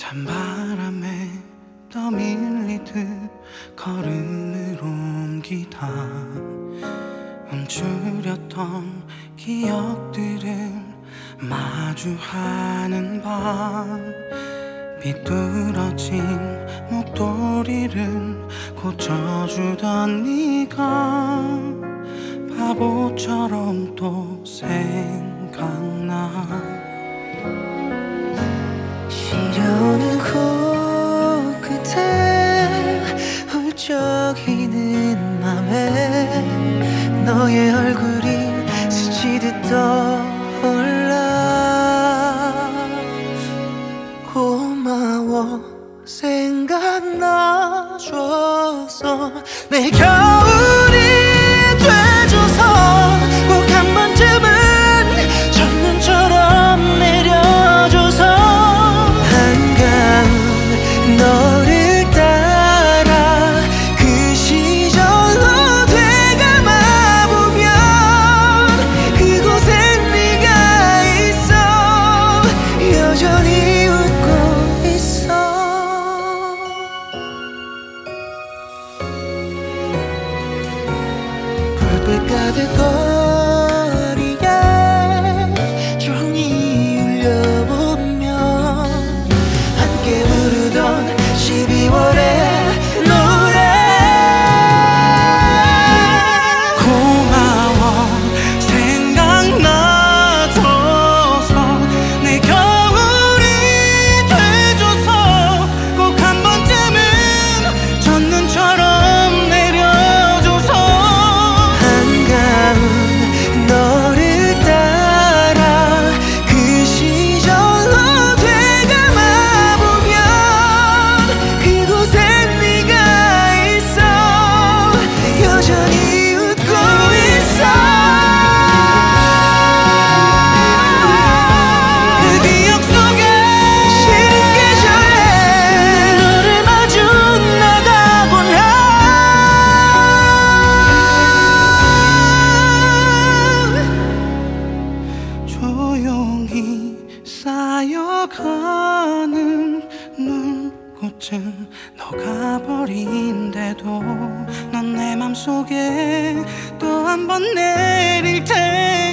찬바람에 떠밀리듯 걸음을 옮기다 움츠렸던 기억들을 마주하는 밤, 비뚤어진 목도리를 고쳐주던 네가 바보처럼 또 생각나. 시려는 코끝에 훌쩍이는 맘에 너의 얼굴이 스치듯 떠올라. 고마워 생각나줘서 내 겨울이 돼줘서 꼭 한 번쯤은 첫눈처럼 내려줘서 한가운 너를 따라 그 시절로 되감아보면 그곳엔 네가 있어. 여전히 웃고 있어. 불빛 가득 거리에 종이 울려보면 함께 부르던 12월의 노래. 고마워 생각나줘서 내 겨울이 돼줘서 꼭 한 번쯤은 첫눈처럼 내려줘서 한가운 너를 따라 그 시절로 되감아보면 그곳엔 네가 있어. 여전히 웃고 있어. 그 기억 속에 시린 계절에 눈을 마주 나가곤 하. 조용히 쌓여가는 눈꽃은 녹아버린데도 넌 내 맘속에 또 한 번 내릴 테니